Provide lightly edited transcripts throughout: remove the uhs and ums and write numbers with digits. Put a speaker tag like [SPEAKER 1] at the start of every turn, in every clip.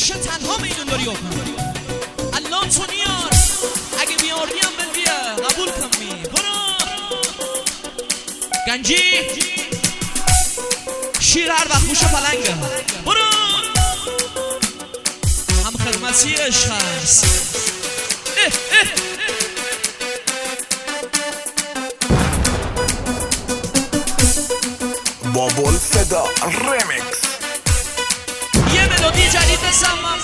[SPEAKER 1] باشه تنها میدون داری بکن الان تو نیار اگه بیاردی هم بل بیا قبول کن می برو گنجی شیر هر وقت موش پلنگه برو هم خدمتی عشق هست
[SPEAKER 2] بابل صدا ریمیکس
[SPEAKER 1] یه ملودی جدید بزنم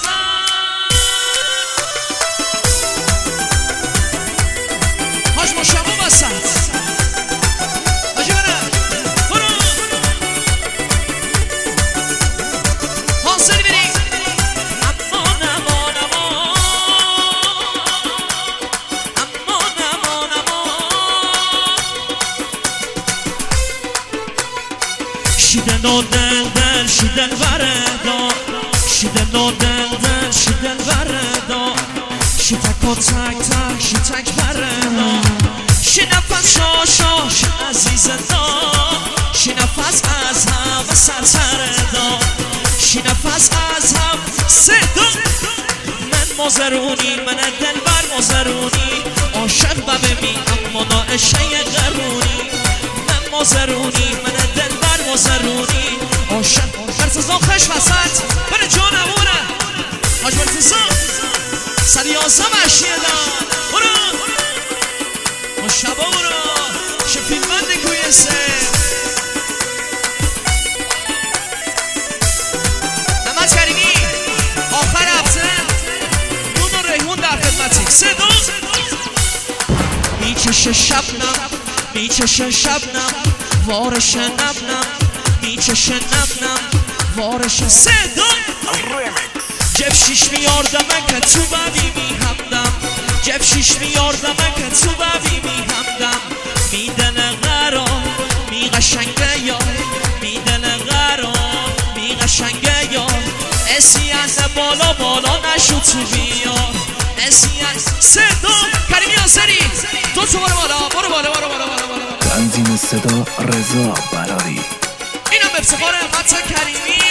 [SPEAKER 1] حاج مشتبه وسط حاجی برم برو حاصل بریم اما نما نما اما نما نما شیدن و دل شیدن وردا شیدن و دل شیدن وردا شیتک و تک تک شیتک وردا شی نفس شا شی عزیز دا شی نفس از هم سرسر دا شی نفس از هم صدا من مازرونی من دلبر مازرونی عاشق ببمی اما ناعشه قرونی من مازرونی من دلبر مازرونی عاشق مرتزا خش وسط بره جانمونه حاج مرتزا 111 مشیه دان برو مشتبه برو شفیل من نکوی سه نمت کریمی آخر هفته نون و ریحون در خدمتی صدا میچشه شبنم میچشه شبنم وارش نبنم میچشه نبنم وارش صدا جب شیش میاردم که تو ببی میهمدم جب شیش میاردم که تو ببی میهمدم میدن قرار میقشنگه یا میدن قرار میقشنگه یا اسیان بالا بالا نشو تو بیار اسیان صدا کریمی آسری تو برو بالا برو بالا برو بالا برو بالا
[SPEAKER 2] تنظیم صدا رضا براری
[SPEAKER 1] اینم افتخار احمد کریمی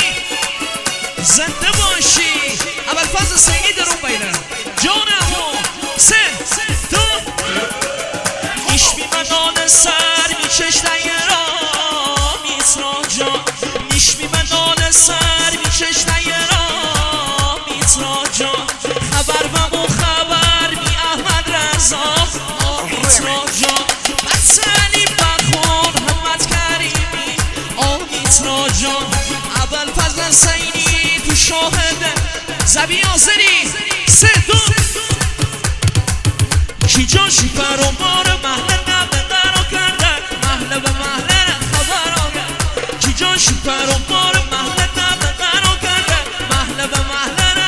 [SPEAKER 1] زنده باشی اول فاز سنگی درون بینه جانمو سه دو ایش بی منان سر میچش دیرا میترا جان ایش بی منان سر میچش دیرا میترا جان خبر بمو خبر می احمد رضا میترا جان بطلی بخون احمد کریمی میترا جان اول فاز سنگی تو شاهده زبی آزری سه دو کی جان شی پر و مار محله نبه رو کرده محله به محله خبر آگه کی جان شی پر و مار محله نبه رو کرده محله به محله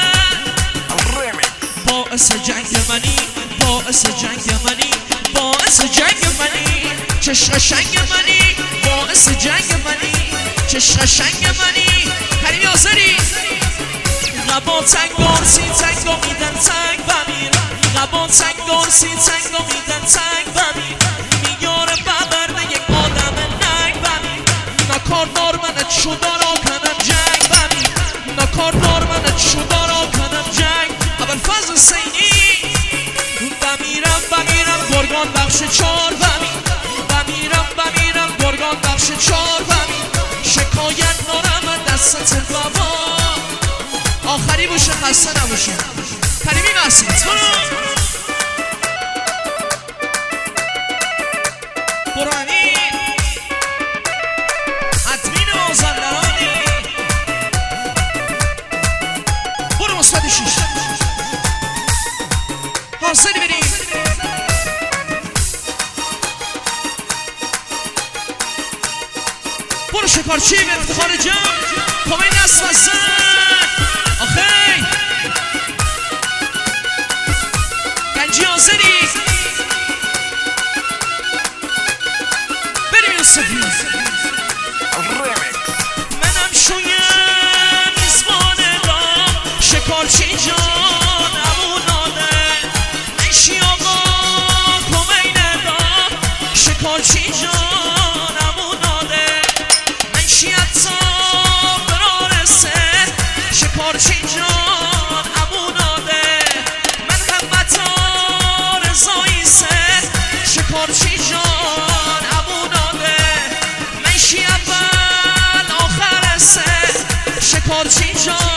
[SPEAKER 1] باعث جنگ منی باعث جنگ منی باعث جنگ منی چش قشنگ منی باعث جنگ منی چش قشنگ منی کریمی آزری قبا تنگار سی تنگا میدن تنگ بمیر قبا تنگار سی تنگا میدن تنگ بمیر میاره ببر به یک آدم ننگ بمیر نکاردار منت شده را کنم جنگ بمیر نکاردار منت شده را کنم جنگ اول فاز سینی بمیرم گرگان بخش چار بمیر بمیرم گرگان بخش چار بمیر شکایت نارم دستت بابا آخری باشه خسته نباشه کریمی مسید برانی ادمین مازندرانی برو مثبت 6 حاصلی بریم برو شکارچی به افتخار جمع کمه نصف هستن آخی گنجی آزری بریم یوسفی منم شویم میزبانه را شکارچی جان امونانه انشی آقا کمینه را شکارچی جان امونانه انشی حتی برارسه چی جان